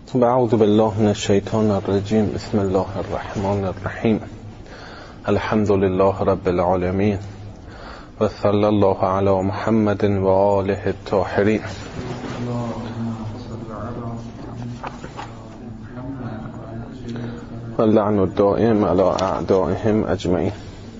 اعوذ بالله من الشیطان الرجیم. بسم الله الرحمن الرحیم. الحمد لله رب العالمین و صلی الله علی محمد و آله الطاهرین. و اللعن الدائم علی اعدائهم اجمعین.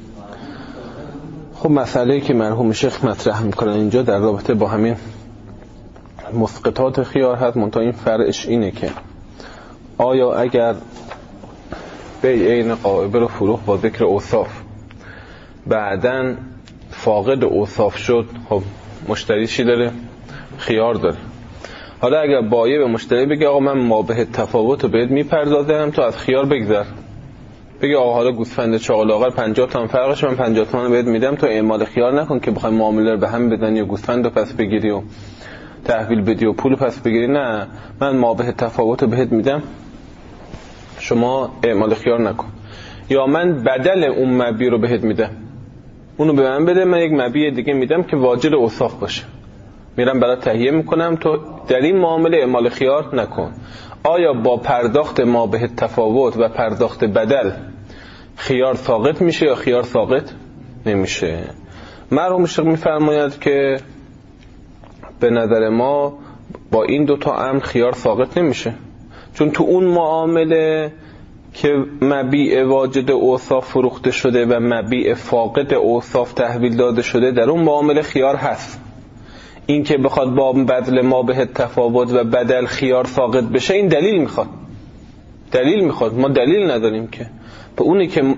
خب مسئله‌ای که مرحوم شیخ مطرح میکنن اینجا در رابطه با همین مسقطات خیار هست، منتها این فرعش اینه که آیا اگر بیع عین غائبه رو فروخت با ذکر اوصاف بعدن فاقد اوصاف شد، خب مشتری چی داره؟ خیار داره. حالا اگر بایع به مشتری بگه آقا من مابه تفاوت رو بهت میپردازم تو از خیار بگذر، بگه آقا حالا گوسفند چاق لاغر 50 تومن فرقش، من 50 تومن بهت میدم، تو اعمال خیار نکن که بخوای معامله رو به هم بدنی و گوسفند رو پس بگیری و تحویل بدی و پول پس بگیری. نه، من مابه تفاوت رو بهت میدم، شما اعمال خیار نکن. یا من بدل اون مبیع رو بهت میدم، اونو به من بده، من یک مبیع دیگه میدم که واجد اوصاف باشه، میرم برای تهیه میکنم، تو در این معامله اعمال خیار نکن. آیا با پرداخت مابه تفاوت و پرداخت بدل خیار ساقط میشه یا خیار ساقط نمیشه؟ مرحوم شیخ میفرماید که به نظر ما با این دوتا امر خیار ساقط نمیشه، چون تو اون معامله که مبیع واجد اوصاف فروخته شده و مبیع فاقد اوصاف تحویل داده شده، در اون معامله خیار هست. این که بخواد با بدل مابه تفاوت و بدل خیار ساقط بشه، این دلیل میخواد. ما دلیل نداریم که به اونی که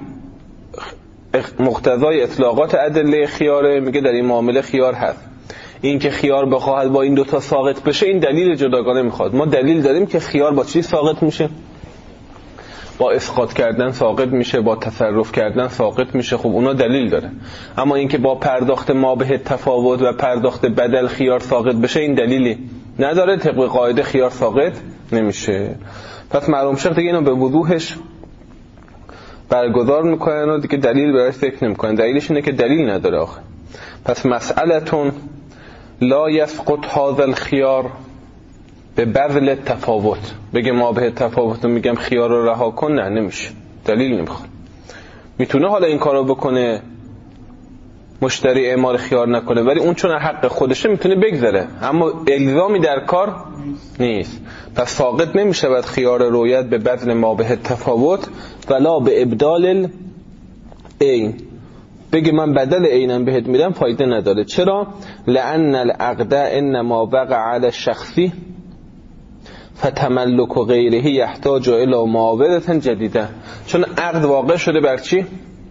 مقتضای اطلاقات ادله خیاره میگه در این معامله خیار هست. این که خیار بخواهد با این دوتا ساقط بشه، این دلیل جداگانه میخواد. ما دلیل داریم که خیار با چی ساقط میشه؟ با اسقاط کردن ساقط میشه، با تصرف کردن ساقط میشه. خب اونا دلیل داره. اما اینکه با پرداخت مابه تفاوت و پرداخت بدل خیار ساقط بشه، این دلیلی نداره. طبق قاعده خیار ساقط نمیشه. پس مرحوم شیخ دیگه اینو به وضوحش برگزار میکنن و دیگه دلیل براش ذکر نمیکنن. دلیلش اینه که دلیل نداره آخه. پس مسئلتون لا یسقط هذا الخيار به بذل تفاوت. بگه ما به تفاوت رو میگم خیار رو رها کن، نه نمیشه، دلیل نمیخواد. میتونه حالا این کارو بکنه مشتری اعمال خیار نکنه، ولی اون چون حق خودشه میتونه بگذره، اما الزامی در کار نیست. پس ساقط نمیشه بعد خیار رویت به بذل ما به تفاوت ولا به ابدال عین. بگه من بدل عینم بهت میدم، فایده نداره. چرا؟ لأن العقد انما وقع على الشخصی فتملک غیره یحتاج الى معاوضه جدیده. چون عقد واقع شده بر چی؟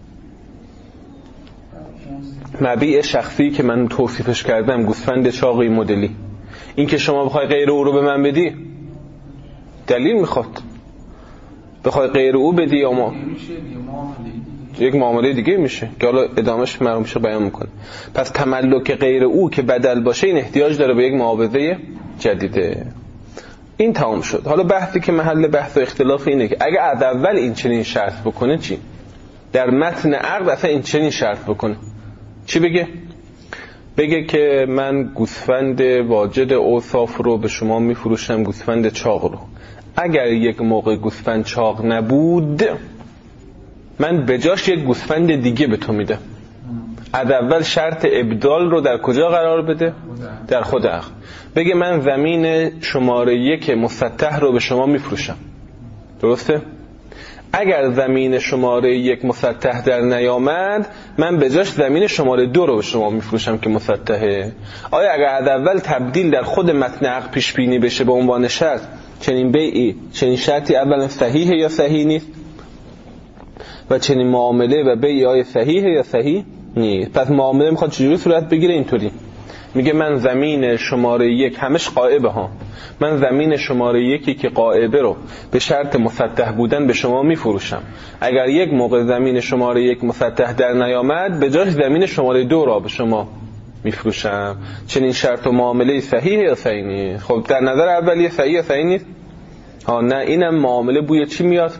مبیع شخصی که من توصیفش کردم، گوسفند چاقی مدلی. این که شما بخوای غیر او رو به من بدی، دلیل میخواد. بخوای غیر او بدی یا ما یک معامله دیگه میشه که حالا ادامهش مرحوم شیخ بیان میکنه. پس تملک غیر او که بدل باشه، این احتیاج داره به یک معاوضه جدیده. این تمام شد. حالا بحثی که محل بحث و اختلاف اینه که اگه از اول این چنین شرط بکنه چی؟ در متن عقد اصلا این چنین شرط بکنه چی بگه؟ بگه که من گوسفند واجد اوصاف رو به شما میفروشم، گوسفند چاق رو. اگر یک موقع گوسفند چاق نبود، من بجاش یک گوسفند دیگه به تو میدم. از اول شرط ابدال رو در کجا قرار بده؟ در خود عقد. بگه من زمین شماره 1 مسطح رو به شما میفروشم، درسته؟ اگر زمین شماره 1 مسطح در نیامد، من بجاش زمین شماره 2 رو به شما میفروشم که مسطحه. آیا اگر از اول تبدیل در خود متن عقد پیش بینی بشه به عنوان شرط، چنین بیعی، چنین شرطی اولا صحیحه یا صحیح نیست؟ و چنین معامله و بیع های صحیحه یا صحیح نیست؟ پس معامله میخواد چجوری صورت بگیره؟ اینطوری میگه من زمین شماره 1 همش غائبه ها، من زمین شماره 1 که غائبه رو به شرط مسطح بودن به شما میفروشم. اگر یک موقع زمین شماره 1 مسطح در نیامد، به جاش زمین شماره 2 را به شما میفروشم. چنین شرط و معامله صحیحه یا صحیح نیست؟ خب در نظر اولیه صحیح یا صحیح نیست؟ ها نه، اینم معامله بوی چی میاد؟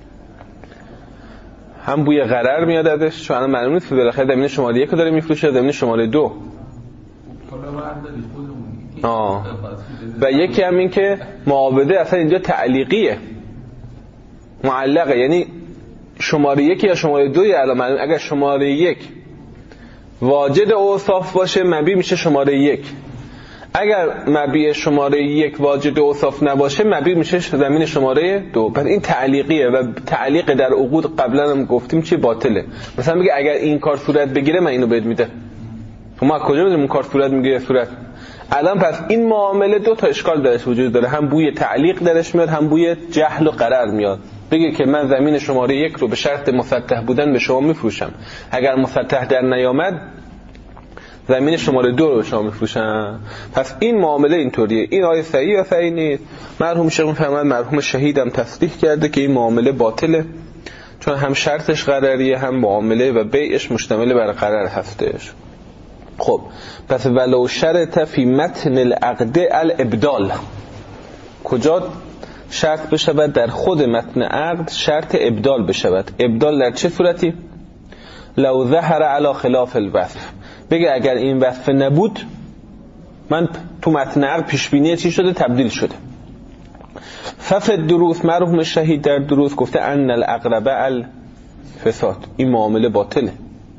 هم بوی غرر میاد ازش، چون الان معلوم نیست بالاخره زمین شماره 1 رو داره میفروشه زمین شماره 2. و یکی هم این که معاوضه اصلا اینجا تعلیقیه، معلقه، یعنی شماره 1 یا شماره 2 الان اگر شماره 1 واجد اوصاف باشه مبی میشه شماره 1، اگر مبی شماره 1 واجد اوصاف نباشه مبی میشه زمین شماره 2. پس این تعلیقیه و تعلیق در عقود قبلا هم گفتیم چی باطله. مثلا میگه اگر این کار صورت بگیره من اینو بهت میده، ما کجا میدونیم اون کار صورت میگیره؟ صورت الان پس این معامله 2 تا اشکال درش وجود داره، هم بوی تعلیق درش میاد هم بوی جهل و غرر میاد. بگه که من زمین شماره 1 رو به شرط مسطح بودن به شما میفروشم، اگر مسطح در نیامد زمین شماره 2 رو به شما میفروشم. پس این معامله اینطوریه. این آیه صحیح یا صحیح نیست؟ مرحوم شیخ میفرماید مرحوم شهیدم تصدیق کرده که این معامله باطله، چون هم شرطش غرریه هم معامله و بیعش مشتمل بر غرر هستش. خب پس ولو شرط فی متن العقد الابدال، کجا شرط بشود؟ در خود متن عقد شرط ابدال بشود. ابدال در چه صورتی؟ لو ظهر علی خلاف الوصف، بگه اگر این وصف نبود من تو متن عقد پیش بینی چی شده؟ تبدیل شده. ففد دروس، مرحوم شهید در دروس گفته ان الاقرب الفساد، این معامله باطله.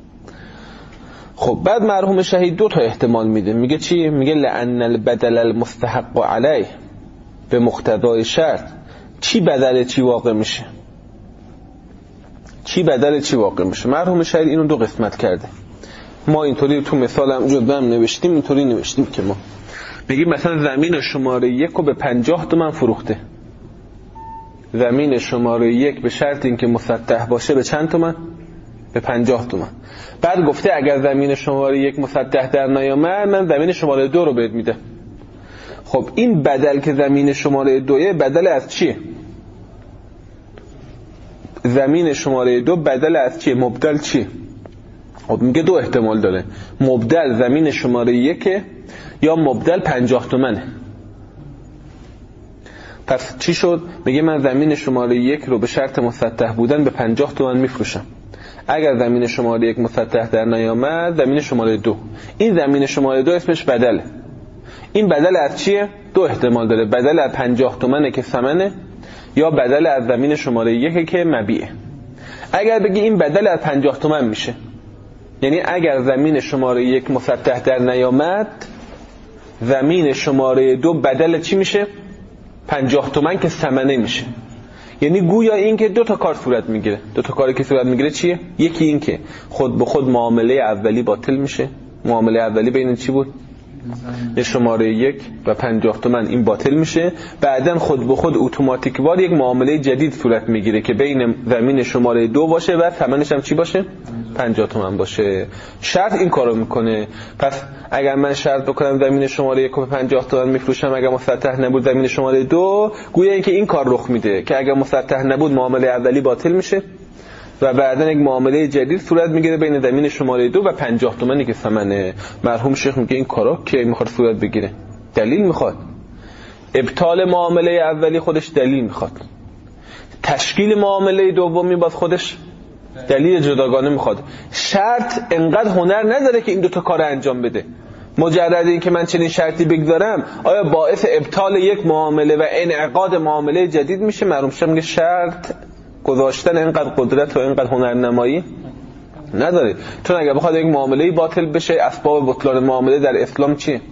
خب بعد مرحوم شهید 2 تا احتمال میده، میگه چی؟ میگه لأن البدل المستحق علیه به مقتضای شرط. چی بدل چی واقع میشه؟ چی بدل چی واقع میشه؟ مرحوم شهید اینو 2 قسمت کرده. ما اینطوری تو مثالم جداً نوشتیم، اینطوری نوشتیم که ما بگیم مثلا زمین شماره 1 رو به 50 تومن فروخته، زمین شماره 1 به شرط اینکه مسطح باشه به چند تومن؟ به 50 تومن. بعد گفته اگر زمین شماره 1 مسطح در نیامد من زمین شماره 2 رو بهت میده. خب این بدل که زمین شماره 2 بدل از چیه؟ زمین شماره 2 بدل از چیه؟ مبدل چیه؟ خب میگه 2 احتمال داره، مبدل زمین شماره 1 یا مبدل 50 تومنه. پس چی شد؟ میگه من زمین شماره 1 رو به شرط مسطح بودن به 50 تومن میفروشم، اگر زمین شماره 1 مسطح در نیامد زمین شماره 2. این زمین شماره 2 اسمش بدله. این بدل از چیه؟ 2 احتمال داره، بدل از 50 تومنه که ثمنه یا بدل از زمین شماره 1 که مبیعه. اگر بگی این بدل از 50 تومن میشه، یعنی اگر زمین شماره 1 مسطح در نیامد زمین شماره 2 بدل چی میشه؟ 50 تومن که ثمنه میشه. یعنی گویا این که 2 تا کار صورت میگیره. 2 تا کاری که صورت میگیره چیه؟ یکی این که خود به خود معامله اولی باطل میشه. معامله اولی بین چی بود؟ شماره 1 و 50 تومن، این باطل میشه. بعدن خود به خود اتوماتیک وار یک معامله جدید صورت میگیره که بین زمین شماره 2 باشه و ثمنش هم چی باشه؟ 50 تومن باشه. شرط این کارو میکنه. پس اگر من شرط بکنم زمین شماره 1 رو 50 تومن میفروشم، اگر مسطح نبود زمین شماره 2، گویا اینکه این کار رخ میده که اگر مسطح نبود معامله اولی باطل میشه و بعدن یک معامله جدید صورت میگیره بین زمین شماره 2 و 50 تومانی که ثمنه. مرحوم شیخ میگه این کارا که میخواد صورت بگیره، دلیل میخواد. ابطال معامله اولی خودش دلیل میخواد، تشکیل معامله دومی باز خودش دلیل جداگانه میخواد. شرط انقدر هنر نداره که این 2 تا کار انجام بده. مجرد این که من چنین شرطی بگذارم آیا باعث ابطال یک معامله و انعقاد معامله جدید میشه؟ مرحوم شیخ میگه شرط گذاشتن اینقدر قدرت و اینقدر هنرنمایی نداره. چون اگر بخواد یک معامله باطل بشه، اسباب بطلان معامله در اسلام چیه؟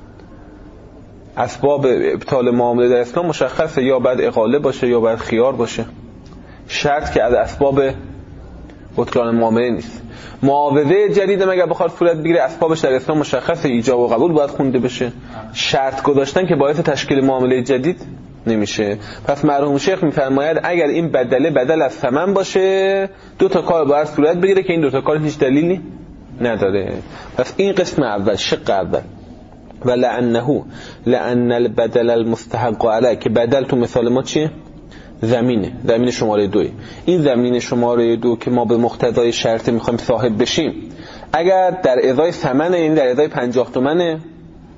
اسباب ابطال معامله در اسلام مشخصه، یا باید اقاله باشه یا باید خیار باشه. شرط که از اسباب بطلان معامله نیست. معاوضه جدید هم اگر بخواد صورت بگیره اسبابش در اسلام مشخصه، ایجاب و قبول باید خونده بشه. شرط گذاشتن که باعث تشکیل معامله جدید نمیشه. پس مرحوم شیخ میفرماید اگر این بدل از ثمن باشه 2 تا کار باید صورت بگیره که این 2 تا کار هیچ دلیلی نداره. پس این قسم اول، شق اول. و لأن البدل المستحق علیه، که بدل تو مثال ما چیه؟ زمین شماره 2. این زمین شماره 2 که ما به مقتضای شرط میخوایم صاحب بشیم، اگر در ازای ثمن، یعنی در ازای 50 تومنه،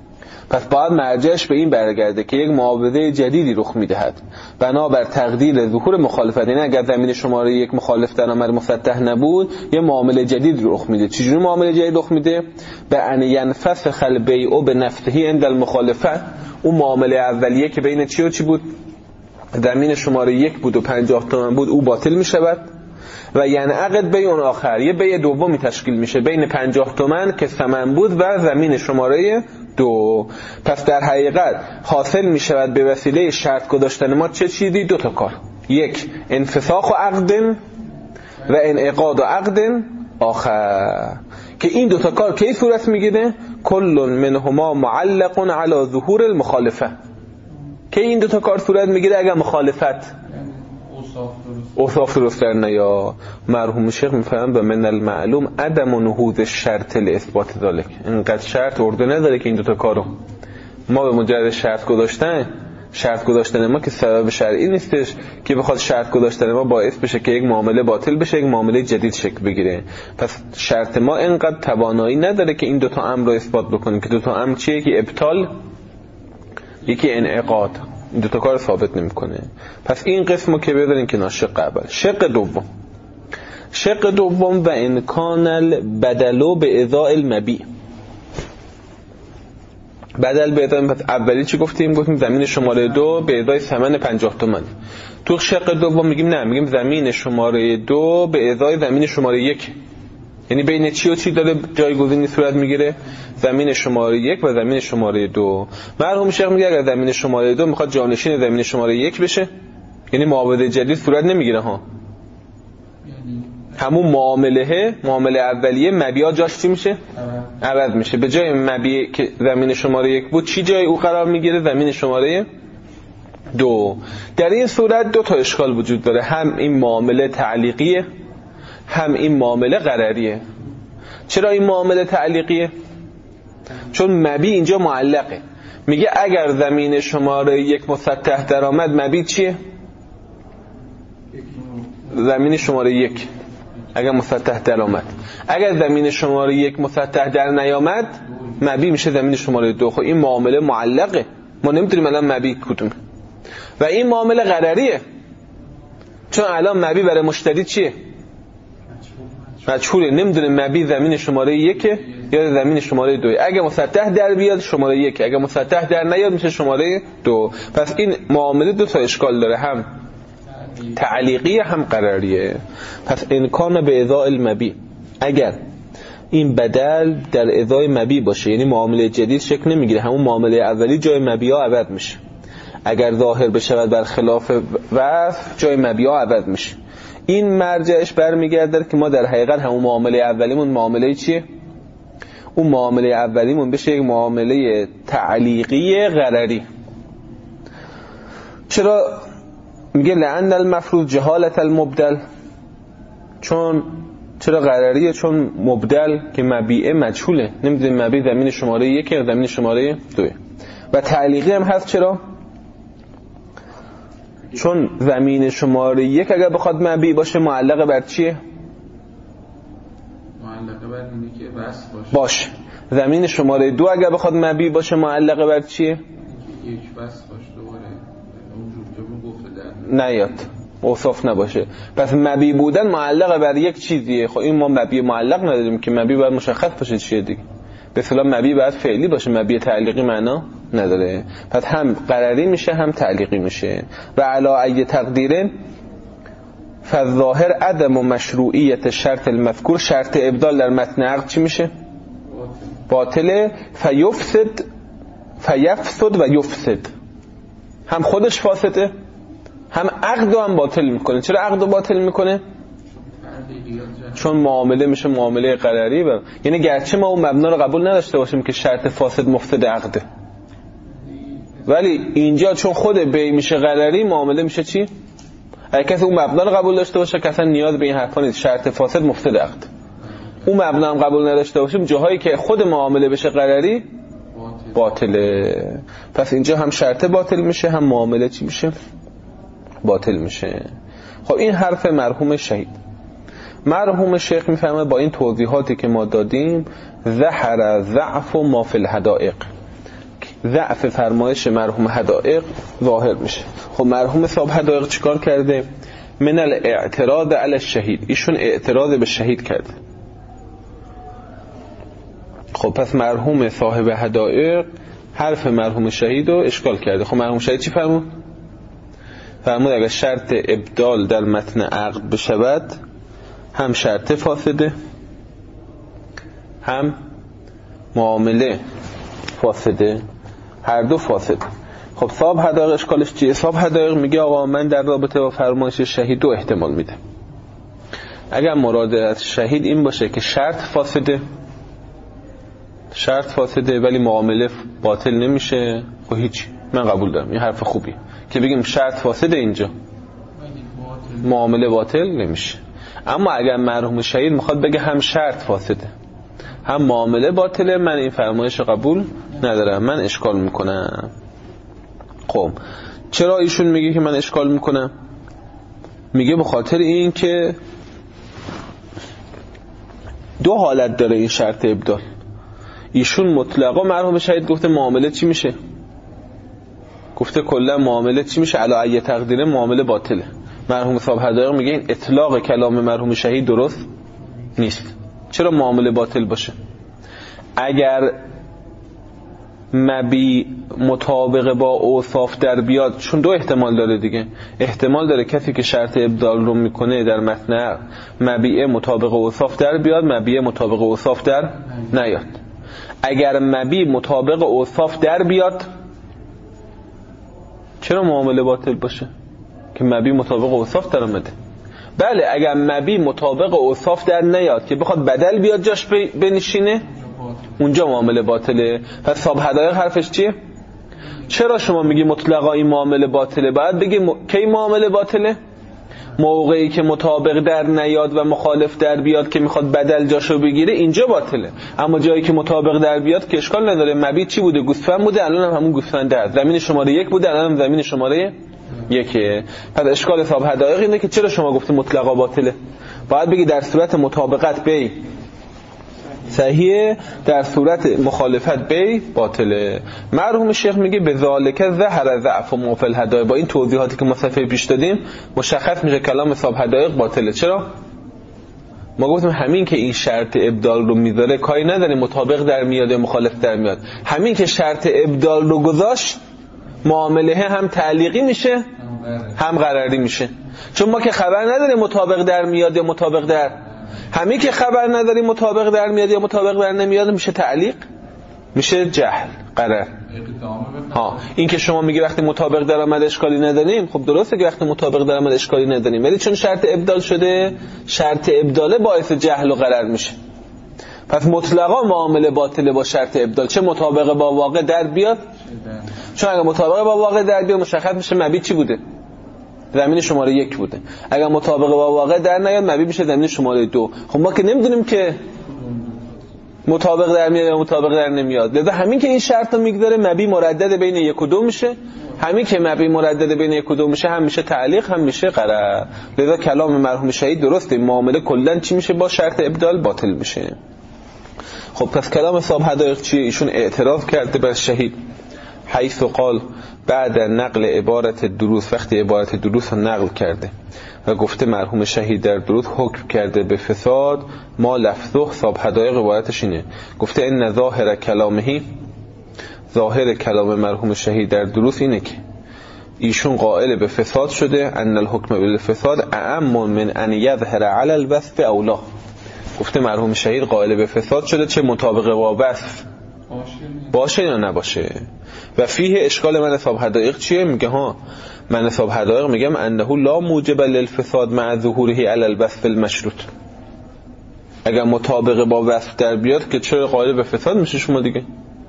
پس باید مرجعش به این برگرده که یک معاوضه جدیدی رخ میدهد بنابر تقدیر ظهور مخالفت. یعنی اگر زمین شماره 1 مخالف درآمد مسطح نبود، یه معامله جدید رخ میده. چجوری معامله جدید رخ میده؟ به ان ینفسخ البیع بنفسه عند المخالفه. اون معامله اولیه که بین چی و چی بود؟ زمین شماره 1 بود و 50 تومن بود، او باطل میشود و ینعقد بیع آخر، یه بیع دومی تشکیل میشه بین 50 تومن که ثمن بود و زمین شماره 2. پس در حقیقت حاصل میشود به وسیله شرط گذاشتن ما چه چیزی؟ 2 تا کار. یک، انفساخ و عقد و انعقاد و عقد آخر، که این 2 تا کار کی صورت میگیره؟ کل منهما معلق علی ظهور المخالفه. که این 2 تا کار صورت میگیره اگر مخالفت اوصاف درست در نیا. مرحوم شیخ میفهمن و من المعلوم عدم نهوض شرط لاثبات ذلک. اینقدر شرط ارده نداره که این 2 تا کارو ما به مجرد شرط گذاشتن ما که سبب شرعی نیستش که بخواد شرط گذاشتن ما باعث بشه که یک معامله باطل بشه، یک معامله جدید شکل بگیره. پس شرط ما اینقدر توانایی نداره که این 2 تا امر رو اثبات بکنیم که 2 تا امر چیه؟ یکی ابطال، یکی انعقاد. این 2 تا کار ثابت نمیکنه. پس این قسمو که بذارین کنار. شق اول. شق دوم و امکان البدل به ازاء المبیع. بدل به ازاء. پس اولی چی گفتیم زمین شماره 2 به ازای ثمن 50 تومان. تو شق دوم میگیم زمین شماره 2 به ازای زمین شماره 1. یعنی بین چی و چی داره جایگزینی صورت میگیره؟ زمین شماره 1 و زمین شماره 2. مرحوم شیخ میگه اگر زمین شماره 2 میخواد جانشین زمین شماره 1 بشه، یعنی معاوضه جدید صورت نمیگیره ها. همون معامله اولیه مبیع جاش چی میشه؟ عوض میشه. به جای مبیع که زمین شماره 1 بود، چی جای او قرار میگیره؟ زمین شماره 2. در این صورت 2 تا اشکال وجود داره. هم این معامله تعلیقیه، هم این معامله غرریه. چرا این معامله تعلیقیه؟ چون مبیع اینجا معلقه. میگه اگر زمین شماره 1 مسطح درآمد، مبیع چیه؟ زمین شماره 1 اگر مسطح درآمد. اگر زمین شماره 1 مسطح در نیامد، مبیع میشه زمین شماره 2. خب این معامله معلقه، ما نمیتونیم الان مبیع کدومه. و این معامله غرریه، چون الان مبیع برای مشتری چیه؟ مجهوله. نمیدونه مبیع زمین شماره 1 یا زمین شماره 2. اگه مسطح در بیاد شماره 1، اگه مسطح در نیاد میشه شماره 2. پس این معامله 2 تا اشکال داره، هم تعلیقیه هم قراریه. پس امکان به ازاء المبیع، اگر این بدل در ازای مبیع باشه، یعنی معامله جدید شکل نمیگیره، همون معامله اولی جای مبیع عوض میشه. اگر ظاهر بشود بر خلاف وصف، جای مبیع عوض میشه. این مرجعش برمیگرده که ما در حقیقت همون معامله اولیمون معامله چیه؟ اون معامله اولیمون بشه یک معامله تعلیقی غرری. چرا میگه لعن المفروض جهالت المبدل؟ چرا غرریه؟ چون مبدل که مبیع مجهوله، نمیدونیم مبیع زمین شماره 1 یا زمین شماره 2. و تعلیقی هم هست. چرا؟ چون زمین شماره 1 اگر بخواد مبیع باشه معلقه بر چیه؟ معلقه بر اینه که وصل باشه. زمین شماره 2 اگر بخواد مبیع باشه معلقه بر چیه؟ یک وصل باشه دوباره اونجور گفته در نیاد، اوصاف نباشه. پس مبیع بودن معلقه بر یک چیزیه. خب این ما مبیع معلق نداریم که مبیع باید مشخص باشه چیه دیگه. به اصطلاح مبیع باید فعلی باشه، مبیع تعلیقی معنا نداره. پس هم قراری میشه هم تعلیقی میشه. و علی ای تقدیر فالظاهر عدم مشروعیت شرط المذکور. شرط ابدال در متن عقد چی میشه؟ باطله. فیفسد و یفسد. هم خودش فاسده، هم عقد رو هم باطل میکنه. چرا عقد رو باطل میکنه؟ چون معامله میشه معامله قراری. یعنی گرچه ما اون مبنا رو قبول نداشته باشیم که شرط فاسد مفسد عقده، ولی اینجا چون خود بیع میشه قراری، معامله میشه چی؟ اگه کسی اون مبنا رو قبول داشته باشه که اصلا نیاز به این حرفا نیست، شرط فاسد مفسد عقد. اون مبنا هم قبول نداشته باشیم، جاهایی که خود معامله بشه قراری باطله. پس اینجا هم شرط باطل میشه، هم معامله چی میشه؟ باطل میشه. خب این حرف مرحوم شهید. مرحوم شیخ میفهمه با این توضیحاتی که ما دادیم ظهر ضعف ما فی الحدائق، ضعف فرمایش مرحوم حدائق ظاهر میشه. خب مرحوم صاحب حدائق چیکار کرده؟ من الاعتراض علی الشهید، ایشون اعتراض به شهید کرده. خب پس مرحوم صاحب حدائق حرف مرحوم شهید رو اشکال کرده. خب مرحوم شهید چی فرمود؟ فرمود اگر شرط ابدال در متن عقد بشود هم شرط فاسده هم معامله فاسده، هر دو فاسده. خب صاحب حدائق اشکالش چیه؟ صاحب حدائق میگه آقا من در رابطه با فرمایش شهید دو احتمال میده. اگر مراد از شهید این باشه که شرط فاسده ولی معامله باطل نمیشه، خب هیچ، من قبول دارم، این حرف خوبیه که بگیم شرط فاسده اینجا معامله باطل نمیشه. اما اگر مرحوم شهید میخواد بگه هم شرط فاسده هم معامله باطله، من این فرمایش قبول ندارم، من اشکال میکنم. خب چرا ایشون میگه که من اشکال میکنم؟ میگه به خاطر این که دو حالت داره این شرط ابدال. ایشون مطلقا مرحوم شهید گفته معامله چی میشه؟ گفته کلا معامله چی میشه؟ علی ای تقدیره معامله باطله. مرحوم صاحب حدائق میگه این اطلاق کلام مرحوم شهید درست نیست. چرا معامله باطل باشه؟ اگر مبی مطابق با اوصاف در بیاد، چون دو احتمال داره دیگه. احتمال داره کسی که شرط ابدال رو میکنه در متن مبیعه مطابق اوصاف در بیاد، مبیعه مطابق اوصاف در نیاد. اگر مبی مطابق اوصاف در بیاد چرا معامله باطل باشه؟ که مبی مطابق اوصاف در اومده. بله اگر مبی مطابق اوصاف در نیاد که بخواد بدل بیاد جاش بنشینه، اونجا معامله باطله. پس صاحب حدائق حرفش چیه؟ چرا شما میگی مطلقا این معامله باطله؟ باید بگی کی معامله باطله؟ موقعی که مطابق در نیاد و مخالف در بیاد که میخواد بدل جاشو بگیره، اینجا باطله. اما جایی که مطابق در بیاد که اشکال نداره. مبی چی بوده؟ گوسفند بوده، الان هم همون گوسفند هست. زمین شماره 1 بوده، الان هم زمین شماره 1. پس اشکال صاحب حدائق اینه که چرا شما گفتی مطلقا باطله؟ باید بگی در صورت مطابقت بی صحیحه، در صورت مخالفت بی باطله. مرحوم شیخ میگه بذالک ظهر ضعف ما فی الحدائق. با این توضیحاتی که ما صفحه پیش دادیم مشخص میشه کلام صاحب حدائق باطله. چرا؟ ما گفتیم همین که این شرط ابدال رو میذاره کاری نداره مطابق در میاد یا مخالف در میاد. همین که شرط ابدال رو گذاشت معامله هم تعلیقی میشه هم قراری میشه. چون ما که خبر نداریم مطابق در میاد یا مطابق در، همین که خبر نداریم مطابق در میاد یا مطابق در نمیاد میشه تعلیق، میشه جهل، قرار. این که شما میگی وقتی مطابق در آمد اشکالی نداریم، خب درسته که وقتی مطابق در آمد اشکالی نداریم، ولی چون شرط ابدال شده، شرط ابداله باعث جهل و قرار میشه. پس مطلقا معامله باطله با شرط ابدال، چه مطابق با واقع در بیاد. چون اگه مطابق با واقع در بیاد مشخص میشه مبی چی بوده؟ زمین شماره 1 بوده. اگر مطابق با واقع در نیاد مبی میشه زمین شماره 2. خب ما که نمیدونیم که مطابق در میاد یا مطابق در نمیاد. لذا همین که این شرط رو میگذاره مبی مردد بین 1 و 2 میشه. همین که مبی مردد بین 1 و 2 میشه هم میشه تعلیق هم میشه قرار. لذا کلام مرحوم شهید درسته، معامله کلا چی میشه؟ با شرط ابدال باطل میشه. خب پس کلام صاحب حدائق چیه؟ ایشون اعتراض کرده بر شهید حیث قال بعد نقل عبارت دروس، وقتی عبارت دروس رو نقل کرده و گفته مرحوم شهید در دروس حکم کرده به فساد، ما لفظه صاحب حدائق عبارتش اینه، گفته این ظاهر کلامهی، ظاهر کلام مرحوم شهید در دروس اینه که ایشون قائل به فساد شده، ان الحکم بالفساد اعم من ان یظهر علی الوصف اولا. گفته مرحوم شهید قائل به فساد شده، چه مطابق با وصف باشه یا نباشه. و فیه اشکال من صاحب حدائق چیه؟ میگه من صاحب حدائق میگم انه لا موجب للفساد مع ظهوره علی الوصف المشروط. اگر مطابق با وصف در بیاد که چرا قائل به فساد میشه شما دیگه؟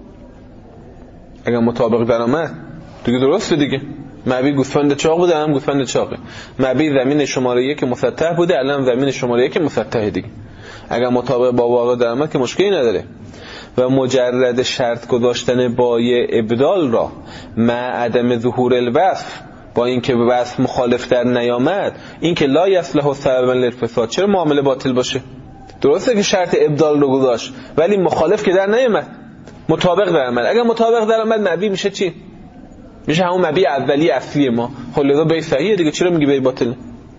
اگر مطابق در آمد دیگه درسته دیگه. مبی گوسفند چاق بوده، الان گوسفند چاقه. مبی زمین شماره 1 مسطح بوده، الان زمین شماره 1 مسطح دیگه. اگر مطابق با واقع در آمد که مشکلی نداره. و مجرد شرط گذاشتن بای ابدال را مع عدم ظهور الوصف، با اینکه وصف مخالف در نیامد، این که لا یصلح سببا للفساد، چرا معامله باطل باشه؟ درسته که شرط ابدال رو گذاشت ولی مخالف که در نیامد، مطابق درآمد. اگر مطابق درآمد مبی میشه چی؟ میشه همون مبی اولی اصلی ما. خب لذا بی صحیحه دیگه، چرا میگی بی باطل؟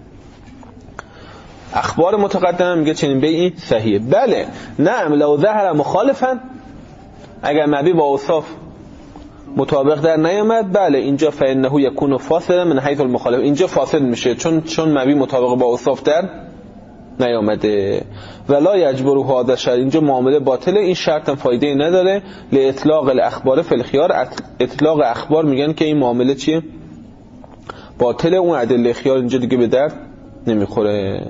اخبار متقدمه میگه چنین بی صحیحه. بله نعم لو ظهر مخالفا، اگر مبی با اوصاف مطابق در نیامد، بله اینجا فانه یکون فاسدا من حیث المخالف، اینجا فاسد میشه چون مبی مطابق با اوصاف در نیامده. ولا یجبر هذا شرط، اینجا معامله باطله، این شرط هم فایده نداره. لاطلاق الاخبار فی الخيار، اطلاق اخبار میگن که این معامله چیه؟ باطله، اون ادله خیار اینجا دیگه به درد نمیخوره.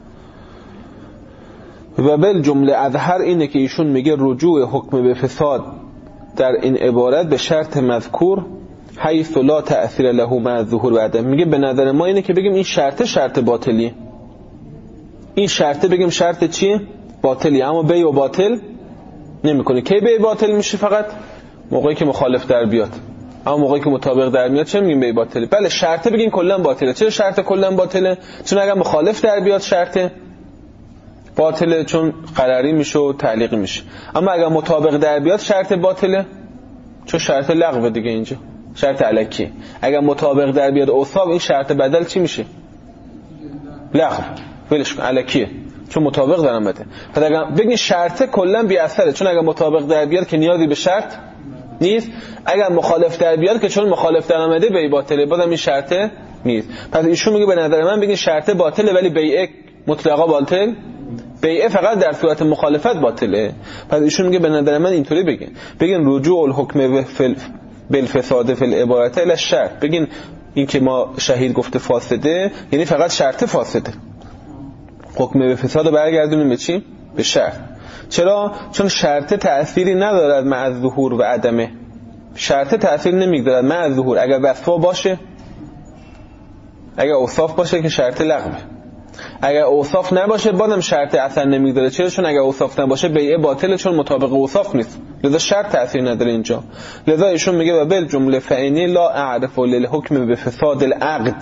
و بل جمله اظهر اینه که ایشون میگه رجوع حکم به فساد در این عبارت به شرط مذکور حیث لا تأثیر له مع ظهور و عدم. میگه به نظر ما اینه که بگیم این شرط باطلیه، این شرط بگیم شرط چیه؟ باطلیه، اما بی و باطل نمیکنه. کی بی باطل میشه؟ فقط موقعی که مخالف در بیاد، اما موقعی که مطابق در میاد چه میگیم بی باطله؟ بله شرط بگیم کلا باطله. چرا شرط کلا باطله؟ چون اگر مخالف در بیاد شرط باطله، چون قراری میشه و تعلیقی میشه. اما اگر مطابق در بیاد شرط باطله، چون شرط لغو دیگه، اینجا شرط الکی. اگر مطابق در بیاد اوصاف، این شرط بدل چی میشه؟ لغو، ولش کن، الکیه، چون مطابق در اومده. پس اگر بگین شرط کلا بی اثره، چون اگر مطابق در بیاد که نیازی به شرط نیست، اگر مخالف در بیاد که چون مخالف در اومده بی باطله، بازم این شرط نیست. پس ایشون میگه به نظر من بگین شرط باطله ولی بیعه مطلقا باطل، بیعه فقط در صورت مخالفت باطله. پس ایشون میگه به نظر من اینطوری بگین رجوع الحکم بالفساد فی العبارت الی الشرط، بگین این که ما شهید گفته فاسده یعنی فقط شرط فاسده، حکم به فساد برگردونیم به چی؟ به شرط. چرا؟ چون شرط تأثیری ندارد مع ظهور و عدمه، شرط تأثیر نمیگذارد مع ظهور. اگر وصفا باشه، اگر اوصاف باشه که شرط لغوه، اگر اوصاف نباشه بازم شرط اثر نمیگذاره. چرا؟ چون اگر اوصاف نباشه بیعه باطله، چون مطابق اوصاف نیست، لذا شرط تأثیر نداره اینجا. لذا ایشون میگه و بل جمله فعنی لا اعرف للحکم بفساد العقد،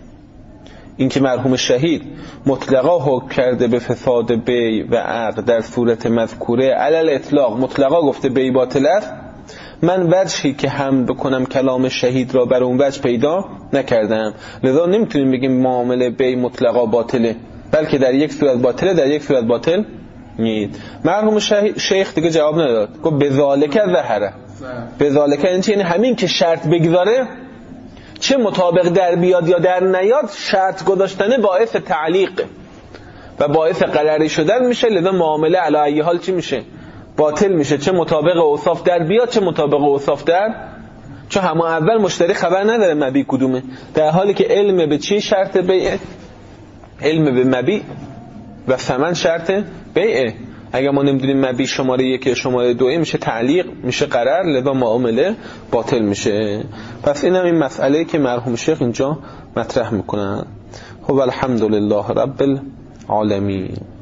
این که مرحوم شهید مطلقا حکم کرده به فساد بی و عقد در صورت مذکوره علل اطلاق، مطلقا گفته بی باطل است، من وجهی که هم بکنم کلام شهید را بر اون وجه پیدا نکردم. لذا نمیتونیم بگیم معامله بی مطلقا باطله، بلکه در یک صورت باطله، در یک صورت باطل نیست. مرحوم شیخ دیگه جواب نداد، گفت بذالک ظهره. بذالک یعنی همین که شرط بگذاره، چه مطابق در بیاد یا در نیاد، شرط گذاشتن باعث تعلیق و باعث قراری شدن میشه. لذا معامله علی ای حال چی میشه؟ باطل میشه، چه مطابق اوصاف در بیاد چه مطابق اوصاف در، چون همون اول مشتری خبر نداره مبی کدومه، در حالی که علم به چی شرط بیعه؟ علم به مبی و ثمن شرط بیعه. اگر ما نمیدونیم مبی شماره 1 شماره 2 میشه تعلیق، میشه قرار، لذا معامله باطل میشه. پس اینم این مسئله‌ای که مرحوم شیخ اینجا مطرح میکنن. خب الحمدلله رب العالمین.